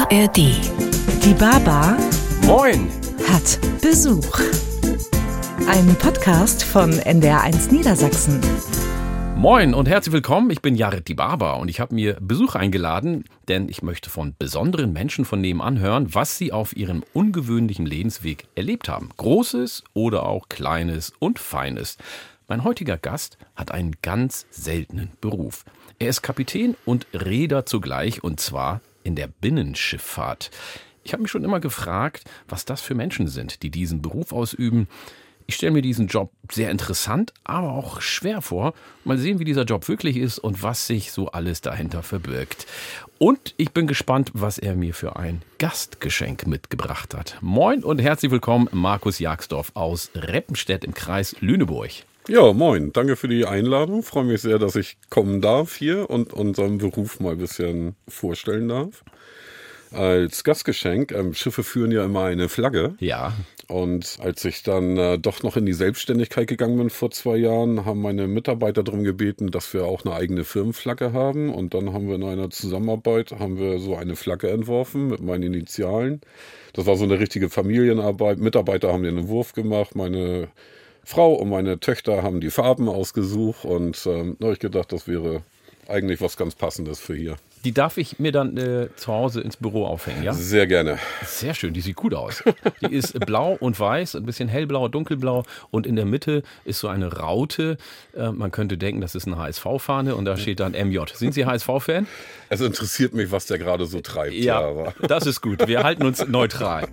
ARD. Die Baba Moin! hat Besuch. Ein Podcast von NDR1 Niedersachsen. Moin und herzlich willkommen, ich bin Jared die Baba und ich habe mir Besuch eingeladen, denn ich möchte von besonderen Menschen von nebenan hören, was sie auf ihrem ungewöhnlichen Lebensweg erlebt haben. Großes oder auch Kleines und Feines. Mein heutiger Gast hat einen ganz seltenen Beruf. Er ist Kapitän und Reeder zugleich, und zwar in der Binnenschifffahrt. Ich habe mich schon immer gefragt, was das für Menschen sind, die diesen Beruf ausüben. Ich stelle mir diesen Job sehr interessant, aber auch schwer vor. Mal sehen, wie dieser Job wirklich ist und was sich so alles dahinter verbirgt. Und ich bin gespannt, was er mir für ein Gastgeschenk mitgebracht hat. Moin und herzlich willkommen, Markus Jagsdorf aus Reppenstedt im Kreis Lüneburg. Ja, moin. Danke für die Einladung. Freue mich sehr, dass ich kommen darf hier und unseren Beruf mal ein bisschen vorstellen darf. Als Gastgeschenk, Schiffe führen ja immer eine Flagge. Ja. Und als ich dann doch noch in die Selbstständigkeit gegangen bin vor 2 Jahren, haben meine Mitarbeiter darum gebeten, dass wir auch eine eigene Firmenflagge haben. Und dann haben wir in einer Zusammenarbeit so eine Flagge entworfen mit meinen Initialen. Das war so eine richtige Familienarbeit. Mitarbeiter haben den Entwurf gemacht, meine Frau und meine Töchter haben die Farben ausgesucht. Und da habe ich gedacht, das wäre eigentlich was ganz Passendes für hier. Die darf ich mir dann zu Hause ins Büro aufhängen, ja? Sehr gerne. Sehr schön, die sieht gut aus. Die ist blau und weiß, ein bisschen hellblau, dunkelblau und in der Mitte ist so eine Raute. Man könnte denken, das ist eine HSV-Fahne und da steht dann MJ. Sind Sie HSV-Fan? Es interessiert mich, was der gerade so treibt. Ja, aber das ist gut. Wir halten uns neutral.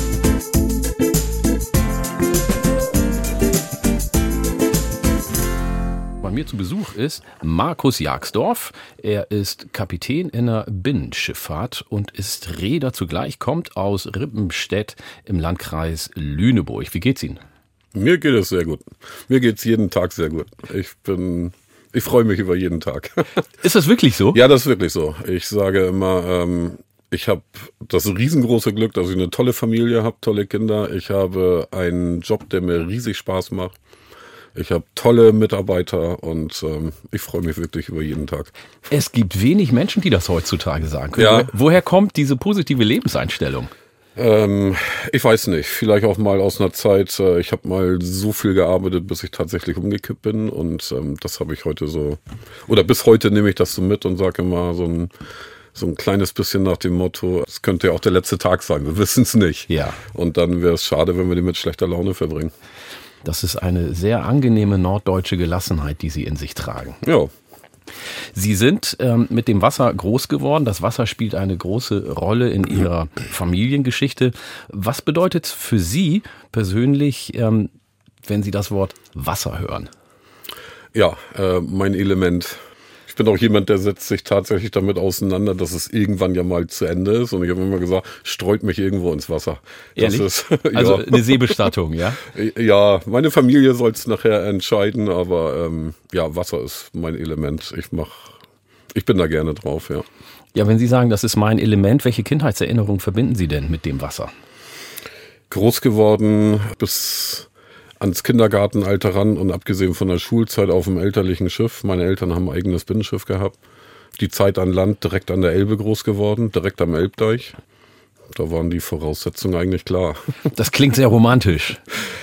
Bei mir zu Besuch ist Markus Jagsdorf. Er ist Kapitän in der Binnenschifffahrt und ist Reeder zugleich, kommt aus Rippenstedt im Landkreis Lüneburg. Wie geht's Ihnen? Mir geht es sehr gut. Mir geht's jeden Tag sehr gut. Ich freue mich über jeden Tag. Ist das wirklich so? Ja, das ist wirklich so. Ich sage immer, ich habe das riesengroße Glück, dass ich eine tolle Familie habe, tolle Kinder. Ich habe einen Job, der mir riesig Spaß macht. Ich habe tolle Mitarbeiter und ich freue mich wirklich über jeden Tag. Es gibt wenig Menschen, die das heutzutage sagen können. Ja. Woher kommt diese positive Lebenseinstellung? Ich weiß nicht. Vielleicht auch mal aus einer Zeit, ich habe mal so viel gearbeitet, bis ich tatsächlich umgekippt bin. Und das habe ich heute so, oder bis heute nehme ich das so mit und sage immer so ein kleines bisschen nach dem Motto, es könnte ja auch der letzte Tag sein, wir wissen es nicht. Ja. Und dann wäre es schade, wenn wir den mit schlechter Laune verbringen. Das ist eine sehr angenehme norddeutsche Gelassenheit, die Sie in sich tragen. Ja. Sie sind mit dem Wasser groß geworden. Das Wasser spielt eine große Rolle in Ihrer Familiengeschichte. Was bedeutet es für Sie persönlich, wenn Sie das Wort Wasser hören? Ja, mein Element. Ich bin auch jemand, der setzt sich tatsächlich damit auseinander, dass es irgendwann ja mal zu Ende ist. Und ich habe immer gesagt, streut mich irgendwo ins Wasser. Ehrlich? Das ist, ja. Also eine Seebestattung, ja? Ja, meine Familie soll es nachher entscheiden, aber ja, Wasser ist mein Element. Ich bin da gerne drauf, ja. Ja, wenn Sie sagen, das ist mein Element, welche Kindheitserinnerungen verbinden Sie denn mit dem Wasser? Groß geworden bis ans Kindergartenalter ran und abgesehen von der Schulzeit auf dem elterlichen Schiff. Meine Eltern haben ein eigenes Binnenschiff gehabt. Die Zeit an Land, direkt an der Elbe groß geworden, direkt am Elbdeich. Da waren die Voraussetzungen eigentlich klar. Das klingt sehr romantisch.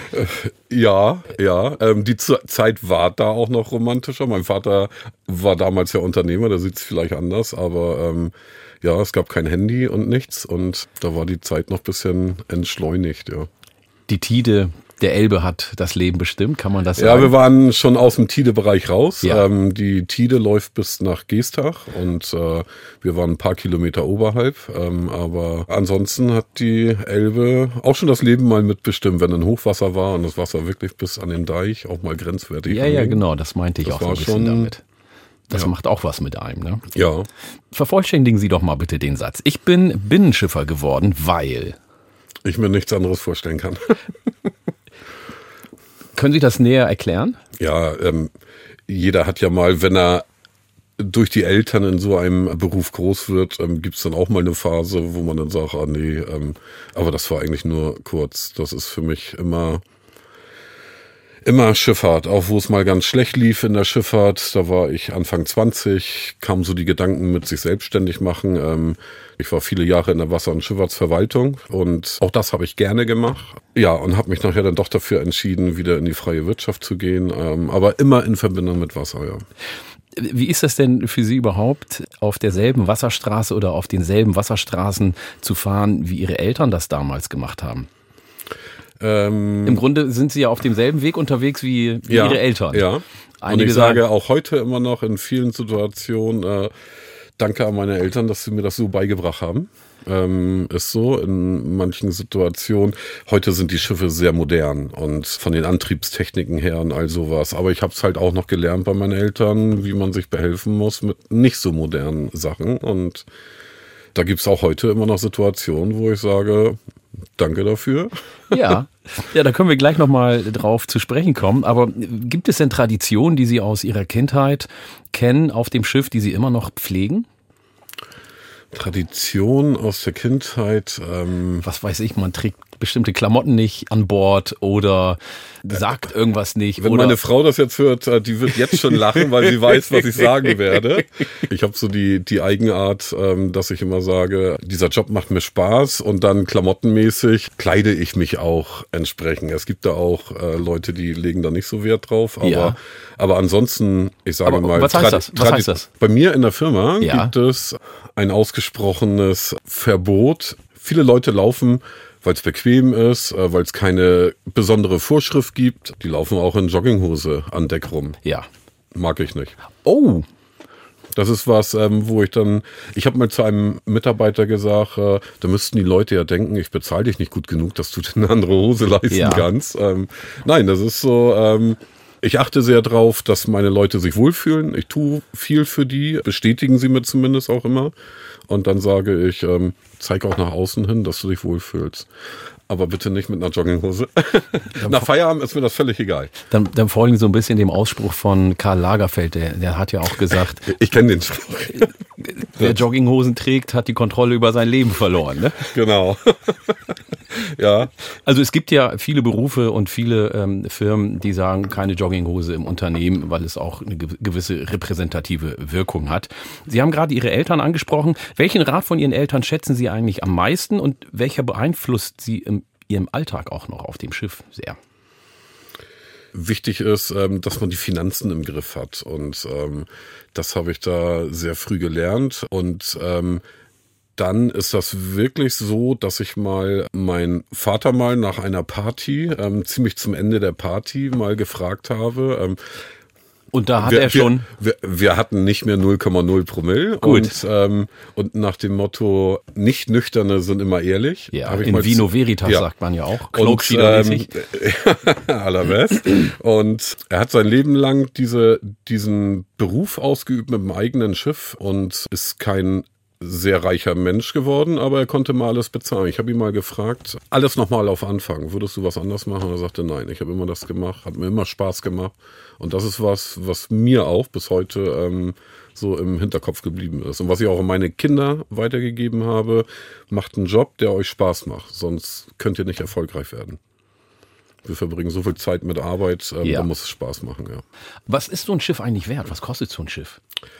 Ja. Die Zeit war da auch noch romantischer. Mein Vater war damals ja Unternehmer, der sieht es vielleicht anders, aber ja, es gab kein Handy und nichts und da war die Zeit noch ein bisschen entschleunigt, ja. Die Tide der Elbe hat das Leben bestimmt, kann man das sagen? Ja, wir waren schon aus dem Tide-Bereich raus. Ja. Die Tide läuft bis nach Geestach und wir waren ein paar Kilometer oberhalb. Aber ansonsten hat die Elbe auch schon das Leben mal mitbestimmt, wenn ein Hochwasser war und das Wasser wirklich bis an den Deich auch mal grenzwertig war. Ja, genau, das meinte ich Das auch so ein war bisschen schon, damit. Das ja. macht auch was mit einem, ne? Ja. Vervollständigen Sie doch mal bitte den Satz. Ich bin Binnenschiffer geworden, weil... Ich mir nichts anderes vorstellen kann. Können Sie das näher erklären? Ja, jeder hat ja mal, wenn er durch die Eltern in so einem Beruf groß wird, gibt's dann auch mal eine Phase, wo man dann sagt, aber das war eigentlich nur kurz. Das ist für mich immer Immer Schifffahrt, auch wo es mal ganz schlecht lief in der Schifffahrt. Da war ich Anfang 20, kamen so die Gedanken mit sich selbstständig machen. Ich war viele Jahre in der Wasser- und Schifffahrtsverwaltung und auch das habe ich gerne gemacht. Ja, und habe mich nachher dann doch dafür entschieden, wieder in die freie Wirtschaft zu gehen, aber immer in Verbindung mit Wasser, ja. Wie ist das denn für Sie überhaupt, auf derselben Wasserstraße oder auf denselben Wasserstraßen zu fahren, wie Ihre Eltern das damals gemacht haben? Im Grunde sind Sie ja auf demselben Weg unterwegs wie Ihre Eltern. Ja, und ich sage auch heute immer noch in vielen Situationen, danke an meine Eltern, dass sie mir das so beigebracht haben. Ist so in manchen Situationen. Heute sind die Schiffe sehr modern und von den Antriebstechniken her und all sowas. Aber ich habe es halt auch noch gelernt bei meinen Eltern, wie man sich behelfen muss mit nicht so modernen Sachen. Und da gibt's auch heute immer noch Situationen, wo ich sage, danke dafür. Ja, da können wir gleich nochmal drauf zu sprechen kommen. Aber gibt es denn Traditionen, die Sie aus Ihrer Kindheit kennen auf dem Schiff, die Sie immer noch pflegen? Tradition aus der Kindheit. Was weiß ich, man trägt bestimmte Klamotten nicht an Bord oder sagt irgendwas nicht. Wenn meine Frau das jetzt hört, die wird jetzt schon lachen, weil sie weiß, was ich sagen werde. Ich habe so die Eigenart, dass ich immer sage, dieser Job macht mir Spaß und dann klamottenmäßig kleide ich mich auch entsprechend. Es gibt da auch Leute, die legen da nicht so Wert drauf, aber ansonsten, ich sage mal, was heißt das? Bei mir in der Firma gibt es ein ausgesprochenes Verbot. Viele Leute laufen, weil es bequem ist, weil es keine besondere Vorschrift gibt. Die laufen auch in Jogginghose an Deck rum. Ja. Mag ich nicht. Oh. Das ist was, wo ich habe mal zu einem Mitarbeiter gesagt, da müssten die Leute ja denken, ich bezahle dich nicht gut genug, dass du dir eine andere Hose leisten kannst. Nein, das ist so, ich achte sehr drauf, dass meine Leute sich wohlfühlen. Ich tue viel für die, bestätigen sie mir zumindest auch immer. Und dann sage ich, zeig auch nach außen hin, dass du dich wohlfühlst. Aber bitte nicht mit einer Jogginghose. Nach Feierabend ist mir das völlig egal. Dann folgen so ein bisschen dem Ausspruch von Karl Lagerfeld, der hat ja auch gesagt, ich kenne den Spruch. Wer Jogginghosen trägt, hat die Kontrolle über sein Leben verloren. Ne? Genau. Ja. Also es gibt ja viele Berufe und viele Firmen, die sagen, keine Jogginghose im Unternehmen, weil es auch eine gewisse repräsentative Wirkung hat. Sie haben gerade Ihre Eltern angesprochen. Welchen Rat von Ihren Eltern schätzen Sie eigentlich am meisten und welcher beeinflusst Sie in Ihrem Alltag auch noch auf dem Schiff sehr? Wichtig ist, dass man die Finanzen im Griff hat und das habe ich da sehr früh gelernt und dann ist das wirklich so, dass ich mal meinen Vater mal nach einer Party, ziemlich zum Ende der Party mal gefragt habe. Und da hat er schon... Wir hatten nicht mehr 0,0 Promille. Gut. Und nach dem Motto, nicht Nüchterne sind immer ehrlich. Ja, in Vino Veritas sagt man ja auch. Cloak-mäßig. Allerbest. Und er hat sein Leben lang diesen Beruf ausgeübt mit dem eigenen Schiff und ist kein sehr reicher Mensch geworden, aber er konnte mal alles bezahlen. Ich habe ihn mal gefragt, alles nochmal auf Anfang, würdest du was anders machen? Und er sagte, nein, ich habe immer das gemacht, hat mir immer Spaß gemacht. Und das ist was mir auch bis heute so im Hinterkopf geblieben ist. Und was ich auch an meine Kinder weitergegeben habe, macht einen Job, der euch Spaß macht, sonst könnt ihr nicht erfolgreich werden. Wir verbringen so viel Zeit mit Arbeit, da muss es Spaß machen, ja. Was ist so ein Schiff eigentlich wert? Was kostet so ein Schiff?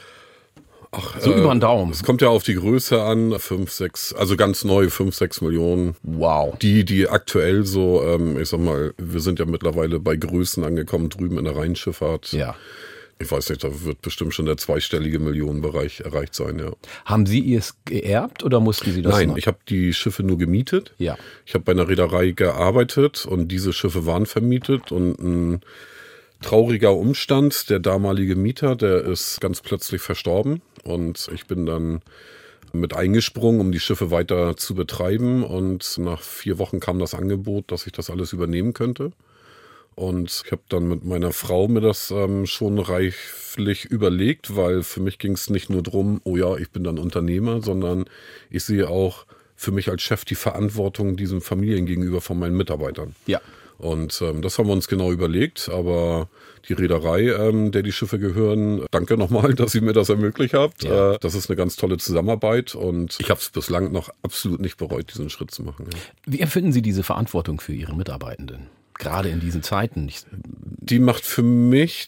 So über den Daumen. Es kommt ja auf die Größe an, 5, 6, also ganz neu 5, 6 Millionen. Wow. Die aktuell so, ich sag mal, wir sind ja mittlerweile bei Größen angekommen drüben in der Rheinschifffahrt. Ja. Ich weiß nicht, da wird bestimmt schon der zweistellige Millionenbereich erreicht sein, ja. Haben Sie es geerbt oder mussten Sie das Nein, machen? ich habe die Schiffe nur gemietet. Ja. Ich habe bei einer Reederei gearbeitet und diese Schiffe waren vermietet und ein trauriger Umstand, der damalige Mieter, der ist ganz plötzlich verstorben und ich bin dann mit eingesprungen, um die Schiffe weiter zu betreiben und nach 4 Wochen kam das Angebot, dass ich das alles übernehmen könnte und ich habe dann mit meiner Frau mir das schon reiflich überlegt, weil für mich ging es nicht nur drum, oh ja, ich bin dann Unternehmer, sondern ich sehe auch für mich als Chef die Verantwortung diesen Familien gegenüber von meinen Mitarbeitern. Ja. Und das haben wir uns genau überlegt, aber die Reederei, der die Schiffe gehören, danke nochmal, dass ihr mir das ermöglicht habt. Ja. Das ist eine ganz tolle Zusammenarbeit und ich habe es bislang noch absolut nicht bereut, diesen Schritt zu machen. Ja. Wie empfinden Sie diese Verantwortung für Ihre Mitarbeitenden? Gerade in diesen Zeiten. Die macht für mich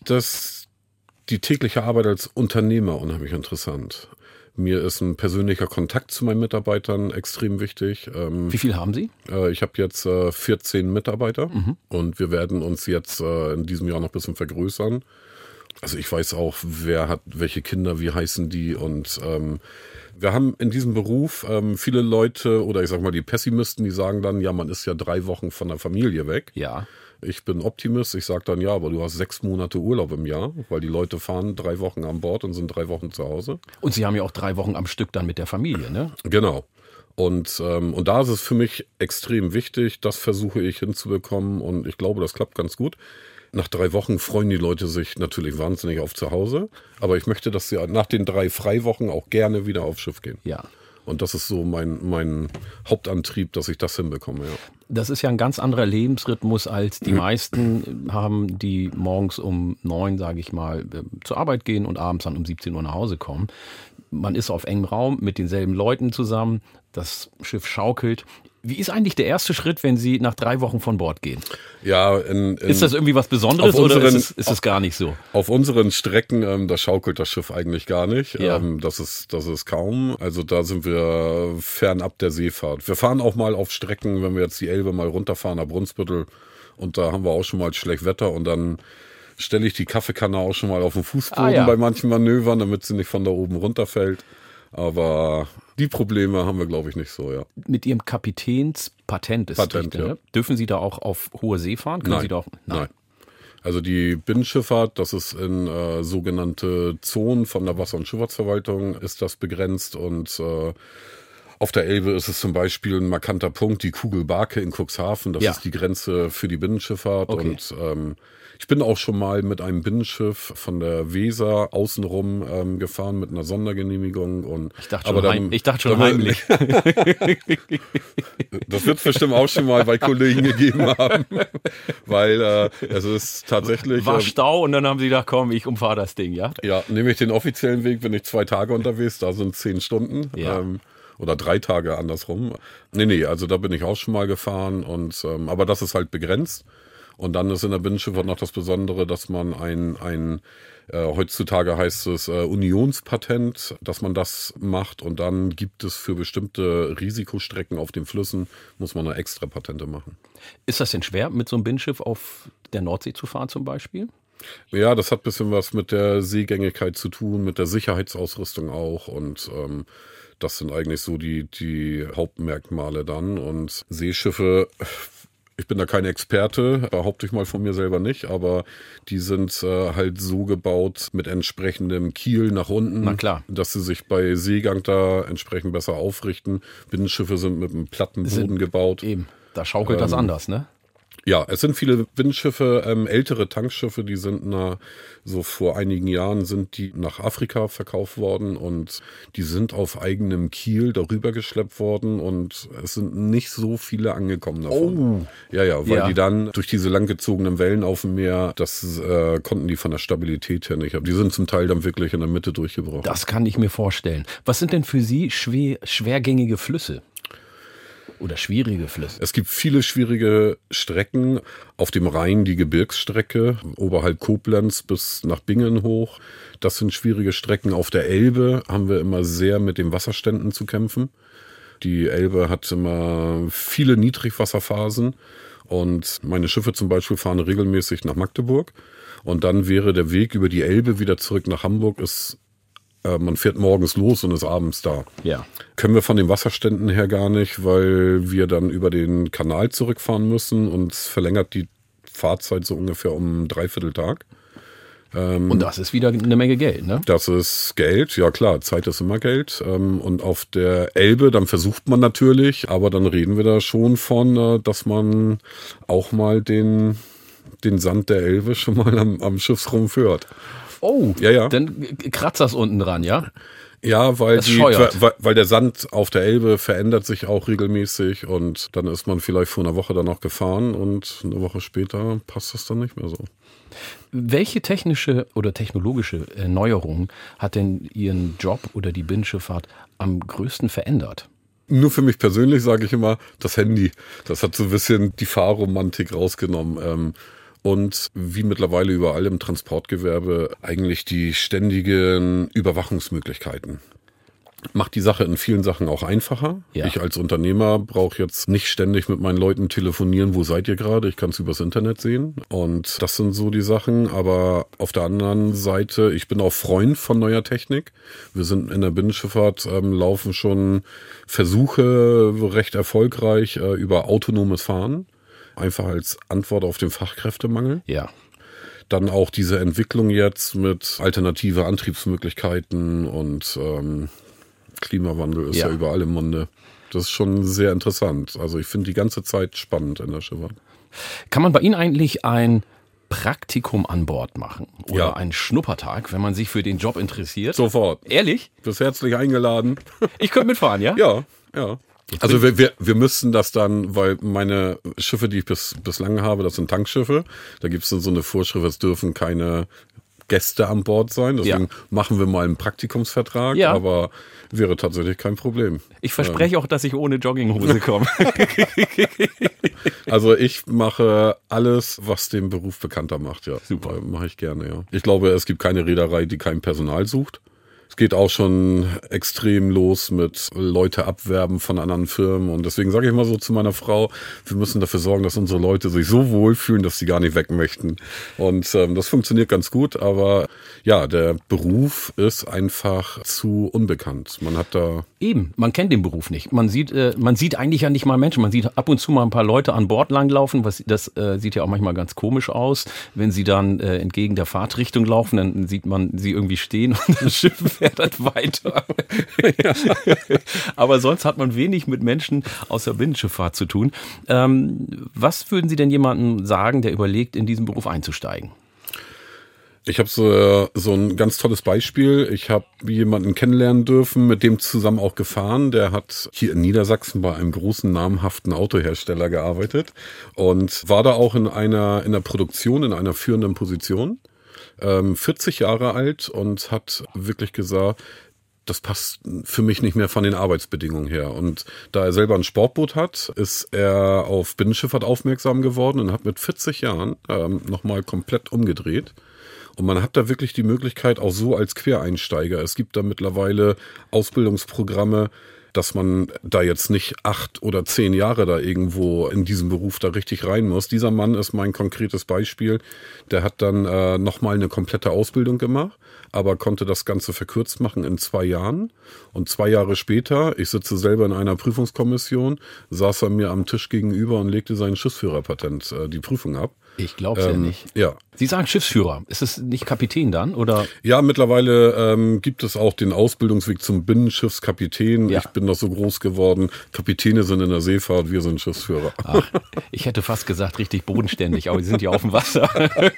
die tägliche Arbeit als Unternehmer unheimlich interessant. Mir ist ein persönlicher Kontakt zu meinen Mitarbeitern extrem wichtig. Wie viel haben Sie? Ich habe jetzt 14 Mitarbeiter und wir werden uns jetzt in diesem Jahr noch ein bisschen vergrößern. Also ich weiß auch, wer hat welche Kinder, wie heißen die und wir haben in diesem Beruf viele Leute oder ich sag mal die Pessimisten, die sagen dann, ja, man ist ja 3 Wochen von der Familie weg. Ja. Ich bin Optimist, ich sage dann, ja, aber du hast 6 Monate Urlaub im Jahr, weil die Leute fahren 3 Wochen an Bord und sind 3 Wochen zu Hause. Und Sie haben ja auch 3 Wochen am Stück dann mit der Familie, ne? Genau. Und da ist es für mich extrem wichtig, das versuche ich hinzubekommen und ich glaube, das klappt ganz gut. Nach 3 Wochen freuen die Leute sich natürlich wahnsinnig auf zu Hause, aber ich möchte, dass sie nach den 3 Freiwochen auch gerne wieder aufs Schiff gehen. Ja. Und das ist so mein Hauptantrieb, dass ich das hinbekomme, ja. Das ist ja ein ganz anderer Lebensrhythmus als die meisten haben, die morgens um 9, sage ich mal, zur Arbeit gehen und abends dann um 17 Uhr nach Hause kommen. Man ist auf engem Raum mit denselben Leuten zusammen, das Schiff schaukelt. Wie ist eigentlich der erste Schritt, wenn Sie nach 3 Wochen von Bord gehen? Ja, ist das irgendwie was Besonderes oder ist es gar nicht so? Auf unseren Strecken, da schaukelt das Schiff eigentlich gar nicht. Ja. Das ist kaum. Also da sind wir fernab der Seefahrt. Wir fahren auch mal auf Strecken, wenn wir jetzt die Elbe mal runterfahren nach Brunsbüttel und da haben wir auch schon mal schlecht Wetter und dann stelle ich die Kaffeekanne auch schon mal auf den Fußboden bei manchen Manövern, damit sie nicht von da oben runterfällt. Aber die Probleme haben wir, glaube ich, nicht so, ja. Mit Ihrem Kapitänspatent ist Patent, richtig, ja. ne? Dürfen Sie da auch auf hohe See fahren? Können Nein. Sie da auch? Nein. Also die Binnenschifffahrt, das ist in sogenannte Zonen von der Wasser- und Schifffahrtsverwaltung ist das begrenzt und auf der Elbe ist es zum Beispiel ein markanter Punkt, die Kugelbarke in Cuxhaven, das ist die Grenze für die Binnenschifffahrt und ich bin auch schon mal mit einem Binnenschiff von der Weser außenrum gefahren mit einer Sondergenehmigung. Und ich dachte schon heimlich. Das wird es bestimmt auch schon mal bei Kollegen gegeben haben, weil es ist tatsächlich... War Stau und dann haben sie gedacht, komm, ich umfahre das Ding, ja? Ja, nehme ich den offiziellen Weg, bin ich 2 Tage unterwegs, da sind 10 Stunden. Ja. Oder 3 Tage andersrum. Nee, also da bin ich auch schon mal gefahren und aber das ist halt begrenzt. Und dann ist in der Binnenschifffahrt noch das Besondere, dass man heutzutage heißt es Unionspatent, dass man das macht und dann gibt es für bestimmte Risikostrecken auf den Flüssen, muss man eine extra Patente machen. Ist das denn schwer, mit so einem Binnenschiff auf der Nordsee zu fahren zum Beispiel? Ja, das hat ein bisschen was mit der Seegängigkeit zu tun, mit der Sicherheitsausrüstung auch und das sind eigentlich so die Hauptmerkmale dann und Seeschiffe... Ich bin da kein Experte, behaupte ich mal von mir selber nicht, aber die sind halt so gebaut mit entsprechendem Kiel nach unten, na klar, dass sie sich bei Seegang da entsprechend besser aufrichten. Binnenschiffe sind mit einem platten Boden gebaut. Eben, da schaukelt das anders, ne? Ja, es sind viele Binnenschiffe, ältere Tankschiffe, die sind so vor einigen Jahren sind die nach Afrika verkauft worden und die sind auf eigenem Kiel darüber geschleppt worden und es sind nicht so viele angekommen davon. Oh. Ja, weil die dann durch diese langgezogenen Wellen auf dem Meer, das konnten die von der Stabilität her nicht. Aber die sind zum Teil dann wirklich in der Mitte durchgebrochen. Das kann ich mir vorstellen. Was sind denn für Sie schwergängige Flüsse? Oder schwierige Flüsse? Es gibt viele schwierige Strecken. Auf dem Rhein die Gebirgsstrecke, oberhalb Koblenz bis nach Bingen hoch. Das sind schwierige Strecken. Auf der Elbe haben wir immer sehr mit den Wasserständen zu kämpfen. Die Elbe hat immer viele Niedrigwasserphasen. Und meine Schiffe zum Beispiel fahren regelmäßig nach Magdeburg. Und dann wäre der Weg über die Elbe wieder zurück nach Hamburg man fährt morgens los und ist abends da. Ja. Können wir von den Wasserständen her gar nicht, weil wir dann über den Kanal zurückfahren müssen und es verlängert die Fahrzeit so ungefähr um 3/4 Tag. Und das ist wieder eine Menge Geld, ne? Das ist Geld, ja klar, Zeit ist immer Geld. Und auf der Elbe, dann versucht man natürlich, aber dann reden wir da schon von, dass man auch mal den Sand der Elbe schon mal am Schiffsrumpf führt. Oh, ja. Dann kratzt das unten dran, ja? Ja, weil der Sand auf der Elbe verändert sich auch regelmäßig und dann ist man vielleicht vor einer Woche dann noch gefahren und eine Woche später passt das dann nicht mehr so. Welche technische oder technologische Neuerung hat denn Ihren Job oder die Binnenschifffahrt am größten verändert? Nur für mich persönlich sage ich immer, das Handy, das hat so ein bisschen die Fahrromantik rausgenommen. Und wie mittlerweile überall im Transportgewerbe eigentlich die ständigen Überwachungsmöglichkeiten. Macht die Sache in vielen Sachen auch einfacher. Ja. Ich als Unternehmer brauche jetzt nicht ständig mit meinen Leuten telefonieren, wo seid ihr gerade? Ich kann es übers Internet sehen. Und das sind so die Sachen. Aber auf der anderen Seite, ich bin auch Freund von neuer Technik. Wir sind in der Binnenschifffahrt, laufen schon Versuche recht erfolgreich über autonomes Fahren. Einfach als Antwort auf den Fachkräftemangel. Ja. Dann auch diese Entwicklung jetzt mit alternative Antriebsmöglichkeiten und Klimawandel ist ja überall im Munde. Das ist schon sehr interessant. Also ich finde die ganze Zeit spannend in der Schifffahrt. Kann man bei Ihnen eigentlich ein Praktikum an Bord machen oder einen Schnuppertag, wenn man sich für den Job interessiert? Sofort. Ehrlich? Bist herzlich eingeladen. Ich könnte mitfahren, ja? Ja. Also wir müssten das dann, weil meine Schiffe, die ich bislang habe, das sind Tankschiffe. Da gibt es so eine Vorschrift, es dürfen keine Gäste an Bord sein. Deswegen machen wir mal einen Praktikumsvertrag, aber wäre tatsächlich kein Problem. Ich verspreche auch, dass ich ohne Jogginghose komme. Also ich mache alles, was den Beruf bekannter macht, ja. Super. Mache ich gerne, ja. Ich glaube, es gibt keine Reederei, die kein Personal sucht. Es geht auch schon extrem los mit Leute abwerben von anderen Firmen. Und deswegen sage ich mal so zu meiner Frau, wir müssen dafür sorgen, dass unsere Leute sich so wohlfühlen, dass sie gar nicht weg möchten. Und das funktioniert ganz gut. Aber ja, der Beruf ist einfach zu unbekannt. Man hat da... Eben, man kennt den Beruf nicht. Man sieht eigentlich ja nicht mal Menschen. Man sieht ab und zu mal ein paar Leute an Bord langlaufen. Das sieht ja auch manchmal ganz komisch aus. Wenn sie dann entgegen der Fahrtrichtung laufen, dann sieht man sie irgendwie stehen und das Schiff fährt weiter. Aber sonst hat man wenig mit Menschen aus der Binnenschifffahrt zu tun. Was würden Sie denn jemandem sagen, der überlegt, in diesen Beruf einzusteigen? Ich habe so ein ganz tolles Beispiel. Ich habe jemanden kennenlernen dürfen, mit dem zusammen auch gefahren. Der hat hier in Niedersachsen bei einem großen namhaften Autohersteller gearbeitet und war da auch in der Produktion, in einer führenden Position. 40 Jahre alt und hat wirklich gesagt, das passt für mich nicht mehr von den Arbeitsbedingungen her. Und da er selber ein Sportboot hat, ist er auf Binnenschifffahrt aufmerksam geworden und hat mit 40 Jahren nochmal komplett umgedreht. Und man hat da wirklich die Möglichkeit, auch so als Quereinsteiger. Es gibt da mittlerweile Ausbildungsprogramme, dass man da jetzt nicht 8 oder 10 Jahre da irgendwo in diesem Beruf da richtig rein muss. Dieser Mann ist mein konkretes Beispiel. Der hat dann nochmal eine komplette Ausbildung gemacht, aber konnte das Ganze verkürzt machen in 2 Jahren. Und 2 Jahre später, ich sitze selber in einer Prüfungskommission, saß er mir am Tisch gegenüber und legte sein Schiffsführerpatent, die Prüfung ab. Ich glaube es ja nicht. Ja. Sie sagen Schiffsführer. Ist es nicht Kapitän dann? Oder? Ja, mittlerweile gibt es auch den Ausbildungsweg zum Binnenschiffskapitän. Ja. Ich bin noch so groß geworden. Kapitäne sind in der Seefahrt, wir sind Schiffsführer. Ach, ich hätte fast gesagt, richtig bodenständig, aber die sind ja auf dem Wasser.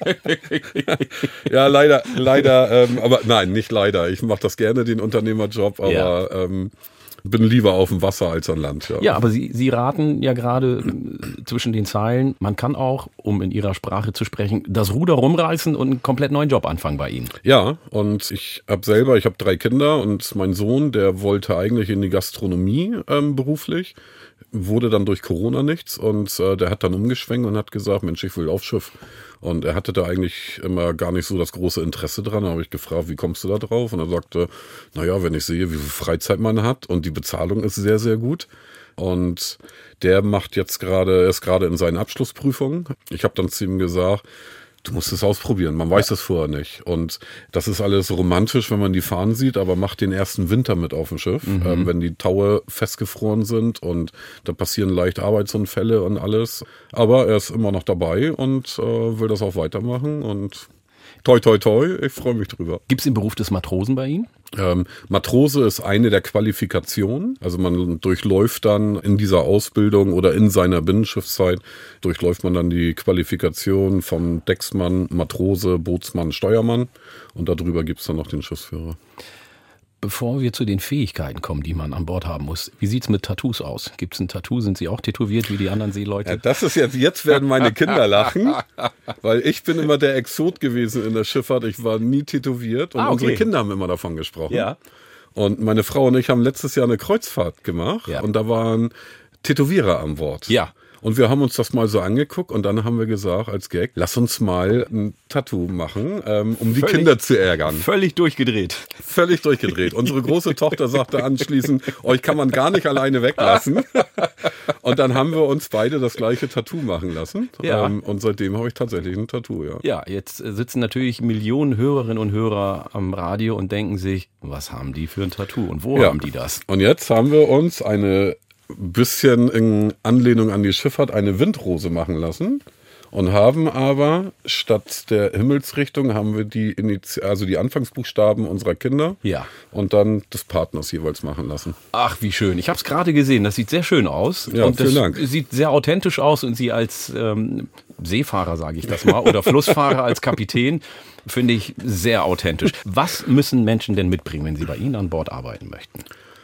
Ja, leider, aber nein, nicht leider. Ich mache das gerne, den Unternehmerjob, aber bin lieber auf dem Wasser als an Land. Ja, aber Sie raten ja gerade zwischen den Zeilen, man kann auch, um in Ihrer Sprache zu sprechen, das Ruder rumreißen und einen komplett neuen Job anfangen bei Ihnen. Ja, und ich habe 3 Kinder und mein Sohn, der wollte eigentlich in die Gastronomie beruflich, wurde dann durch Corona nichts und der hat dann umgeschwenkt und hat gesagt, Mensch, ich will aufs Schiff. Und er hatte da eigentlich immer gar nicht so das große Interesse dran. Da habe ich gefragt, wie kommst du da drauf? Und er sagte, naja, wenn ich sehe, wie viel Freizeit man hat und die Bezahlung ist sehr, sehr gut. Und der ist gerade in seinen Abschlussprüfungen. Ich habe dann zu ihm gesagt, du musst es ausprobieren, man weiß es vorher nicht. Und das ist alles romantisch, wenn man die fahren sieht, aber mach den ersten Winter mit auf dem Schiff, wenn die Taue festgefroren sind und da passieren leicht Arbeitsunfälle und alles. Aber er ist immer noch dabei und will das auch weitermachen und toi, toi, toi, ich freue mich drüber. Gibt es den Beruf des Matrosen bei Ihnen? Matrose ist eine der Qualifikationen. Also man durchläuft dann in dieser Ausbildung oder in seiner Binnenschiffszeit, durchläuft man dann die Qualifikation vom Decksmann, Matrose, Bootsmann, Steuermann und darüber gibt es dann noch den Schiffsführer. Bevor wir zu den Fähigkeiten kommen, die man an Bord haben muss, wie sieht's mit Tattoos aus? Gibt's ein Tattoo? Sind Sie auch tätowiert wie die anderen Seeleute? Ja, das ist jetzt werden meine Kinder lachen, weil ich bin immer der Exot gewesen in der Schifffahrt. Ich war nie tätowiert und unsere Kinder haben immer davon gesprochen. Ja. Und meine Frau und ich haben letztes Jahr eine Kreuzfahrt gemacht und da waren Tätowierer an Bord. Ja. Und wir haben uns das mal so angeguckt und dann haben wir gesagt als Gag, lass uns mal ein Tattoo machen, um die Kinder zu ärgern. Völlig durchgedreht. Völlig durchgedreht. Unsere große Tochter sagte anschließend, euch kann man gar nicht alleine weglassen. Und dann haben wir uns beide das gleiche Tattoo machen lassen. Ja. Und seitdem habe ich tatsächlich ein Tattoo, ja. Ja, jetzt sitzen natürlich Millionen Hörerinnen und Hörer am Radio und denken sich, was haben die für ein Tattoo und wo haben die das? Und jetzt haben wir uns eine bisschen in Anlehnung an die Schifffahrt eine Windrose machen lassen und haben aber statt der Himmelsrichtung haben wir die Anfangsbuchstaben unserer Kinder und dann des Partners jeweils machen lassen. Ach, wie schön. Ich habe es gerade gesehen. Das sieht sehr schön aus. Ja, und vielen Dank. Sieht sehr authentisch aus und Sie als Seefahrer, sage ich das mal, oder Flussfahrer als Kapitän, finde ich sehr authentisch. Was müssen Menschen denn mitbringen, wenn sie bei Ihnen an Bord arbeiten möchten?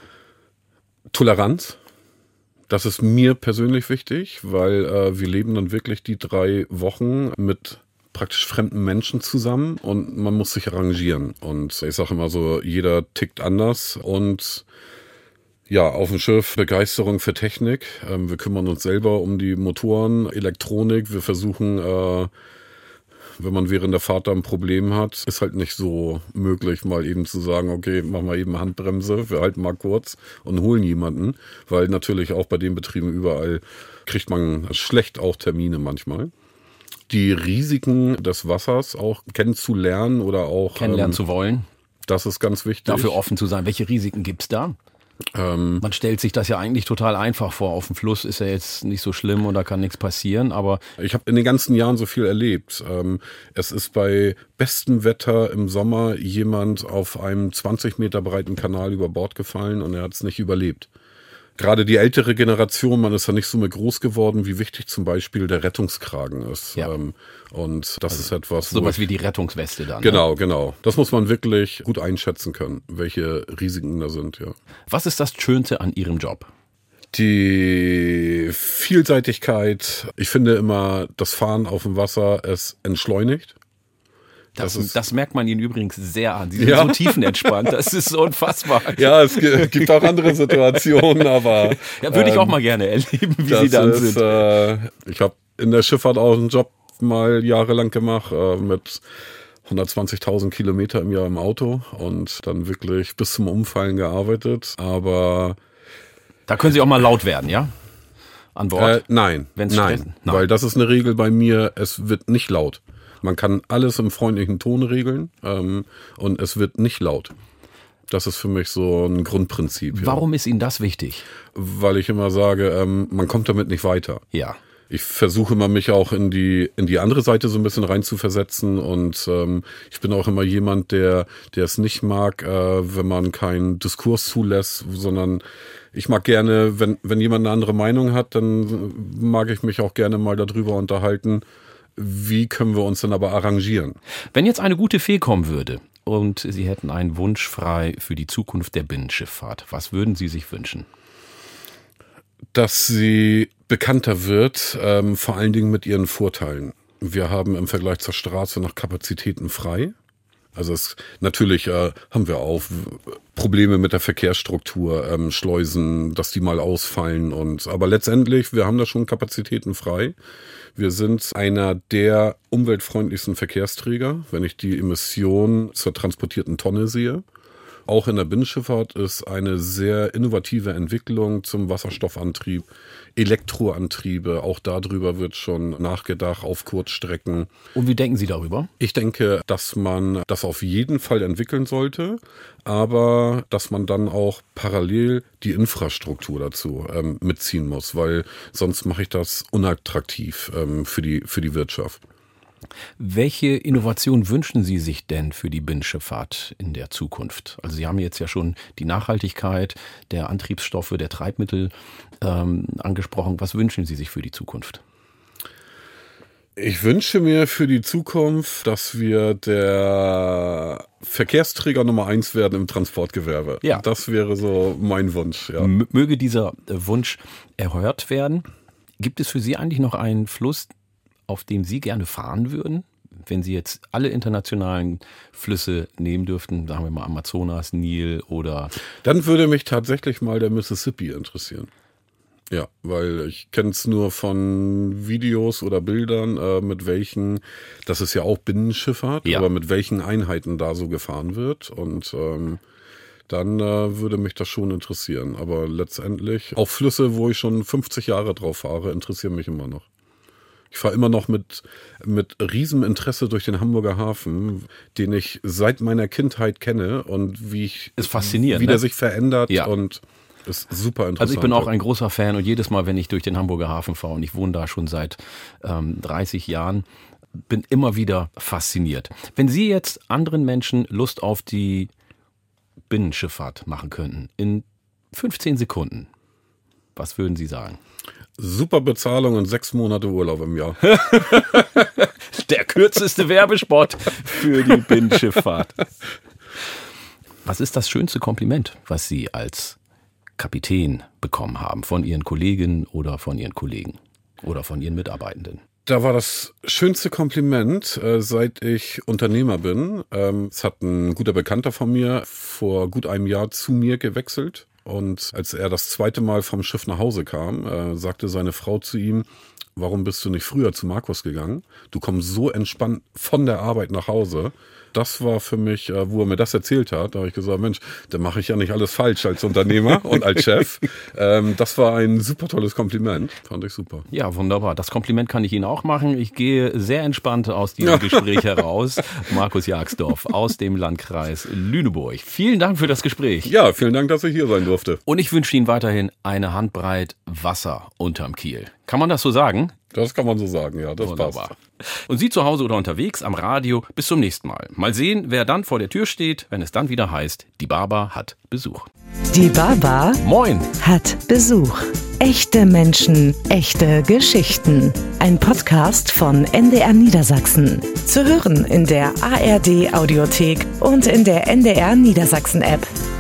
Toleranz. Das ist mir persönlich wichtig, weil wir leben dann wirklich die 3 Wochen mit praktisch fremden Menschen zusammen und man muss sich arrangieren. Und ich sage immer so, jeder tickt anders und ja, auf dem Schiff Begeisterung für Technik. Wir kümmern uns selber um die Motoren, Elektronik. Wir versuchen, wenn man während der Fahrt da ein Problem hat, ist halt nicht so möglich, mal eben zu sagen, okay, machen wir eben Handbremse, wir halten mal kurz und holen jemanden, weil natürlich auch bei den Betrieben überall kriegt man schlecht auch Termine manchmal. Die Risiken des Wassers auch kennenzulernen oder auch kennenlernen zu wollen. Das ist ganz wichtig. Dafür offen zu sein. Welche Risiken gibt's da? Man stellt sich das ja eigentlich total einfach vor. Auf dem Fluss ist ja jetzt nicht so schlimm und da kann nichts passieren, aber ich habe in den ganzen Jahren so viel erlebt. Es ist bei bestem Wetter im Sommer jemand auf einem 20 Meter breiten Kanal über Bord gefallen und er hat es nicht überlebt. Gerade die ältere Generation, man ist ja nicht so mehr groß geworden, wie wichtig zum Beispiel der Rettungskragen ist. Ja. Und das ist etwas, sowas wie die Rettungsweste dann. Genau, genau. Das muss man wirklich gut einschätzen können, welche Risiken da sind, ja. Was ist das Schönste an Ihrem Job? Die Vielseitigkeit. Ich finde immer, das Fahren auf dem Wasser, es entschleunigt. Das merkt man Ihnen übrigens sehr an. Sie sind so tiefenentspannt, das ist unfassbar. Ja, es gibt auch andere Situationen, aber... Ja, würde ich auch mal gerne erleben, wie Sie dann sind. Ich habe in der Schifffahrt auch einen Job mal jahrelang gemacht, mit 120.000 Kilometer im Jahr im Auto und dann wirklich bis zum Umfallen gearbeitet, aber... Da können Sie auch mal laut werden, ja? An Bord? Nein, weil das ist eine Regel bei mir, es wird nicht laut. Man kann alles im freundlichen Ton regeln und es wird nicht laut. Das ist für mich so ein Grundprinzip. Ja. Warum ist Ihnen das wichtig? Weil ich immer sage, man kommt damit nicht weiter. Ja. Ich versuche immer, mich auch in die andere Seite so ein bisschen rein zu versetzen und ich bin auch immer jemand, der es nicht mag, wenn man keinen Diskurs zulässt, sondern ich mag gerne, wenn jemand eine andere Meinung hat, dann mag ich mich auch gerne mal darüber unterhalten, wie können wir uns denn aber arrangieren? Wenn jetzt eine gute Fee kommen würde und Sie hätten einen Wunsch frei für die Zukunft der Binnenschifffahrt, was würden Sie sich wünschen? Dass sie bekannter wird, vor allen Dingen mit ihren Vorteilen. Wir haben im Vergleich zur Straße noch Kapazitäten frei. Also natürlich haben wir auch Probleme mit der Verkehrsstruktur, Schleusen, dass die mal ausfallen aber letztendlich, wir haben da schon Kapazitäten frei. Wir sind einer der umweltfreundlichsten Verkehrsträger, wenn ich die Emissionen zur transportierten Tonne sehe. Auch in der Binnenschifffahrt ist eine sehr innovative Entwicklung zum Wasserstoffantrieb, Elektroantriebe, auch darüber wird schon nachgedacht auf Kurzstrecken. Und wie denken Sie darüber? Ich denke, dass man das auf jeden Fall entwickeln sollte, aber dass man dann auch parallel die Infrastruktur dazu mitziehen muss, weil sonst mache ich das unattraktiv für die Wirtschaft. Welche Innovation wünschen Sie sich denn für die Binnenschifffahrt in der Zukunft? Also Sie haben jetzt ja schon die Nachhaltigkeit der Antriebsstoffe, der Treibmittel angesprochen. Was wünschen Sie sich für die Zukunft? Ich wünsche mir für die Zukunft, dass wir der Verkehrsträger Nummer 1 werden im Transportgewerbe. Ja. Das wäre so mein Wunsch. Ja. Möge dieser Wunsch erhört werden. Gibt es für Sie eigentlich noch einen Fluss, auf dem Sie gerne fahren würden, wenn Sie jetzt alle internationalen Flüsse nehmen dürften, sagen wir mal Amazonas, Nil oder... Dann würde mich tatsächlich mal der Mississippi interessieren. Ja, weil ich kenne es nur von Videos oder Bildern, mit welchen, das ist ja auch Binnenschifffahrt, aber mit welchen Einheiten da so gefahren wird. Und dann würde mich das schon interessieren. Aber letztendlich, auch Flüsse, wo ich schon 50 Jahre drauf fahre, interessieren mich immer noch. Ich fahre immer noch mit riesem Interesse durch den Hamburger Hafen, den ich seit meiner Kindheit kenne und wie der sich verändert und ist super interessant. Also ich bin auch ein großer Fan und jedes Mal, wenn ich durch den Hamburger Hafen fahre und ich wohne da schon seit 30 Jahren, bin immer wieder fasziniert. Wenn Sie jetzt anderen Menschen Lust auf die Binnenschifffahrt machen könnten, in 15 Sekunden, was würden Sie sagen? Super Bezahlung und 6 Monate Urlaub im Jahr. Der kürzeste Werbespot für die Binnenschifffahrt. Was ist das schönste Kompliment, was Sie als Kapitän bekommen haben von Ihren Kolleginnen oder von Ihren Kollegen oder von Ihren Mitarbeitenden? Da war das schönste Kompliment, seit ich Unternehmer bin. Es hat ein guter Bekannter von mir vor gut einem Jahr zu mir gewechselt. Und als er das 2. Mal vom Schiff nach Hause kam, sagte seine Frau zu ihm, warum bist du nicht früher zu Markus gegangen? Du kommst so entspannt von der Arbeit nach Hause. Das war für mich, wo er mir das erzählt hat, da habe ich gesagt, Mensch, da mache ich ja nicht alles falsch als Unternehmer und als Chef. Das war ein super tolles Kompliment, fand ich super. Ja, wunderbar. Das Kompliment kann ich Ihnen auch machen. Ich gehe sehr entspannt aus diesem Gespräch heraus. Markus Jagsdorf aus dem Landkreis Lüneburg. Vielen Dank für das Gespräch. Ja, vielen Dank, dass ich hier sein durfte. Und ich wünsche Ihnen weiterhin eine Handbreit Wasser unterm Kiel. Kann man das so sagen? Das kann man so sagen, ja, das wunderbar. Passt. Und Sie zu Hause oder unterwegs am Radio, bis zum nächsten Mal. Mal sehen, wer dann vor der Tür steht, wenn es dann wieder heißt, die Baba hat Besuch. Die Baba Moin hat Besuch. Echte Menschen, echte Geschichten. Ein Podcast von NDR Niedersachsen. Zu hören in der ARD Audiothek und in der NDR Niedersachsen App.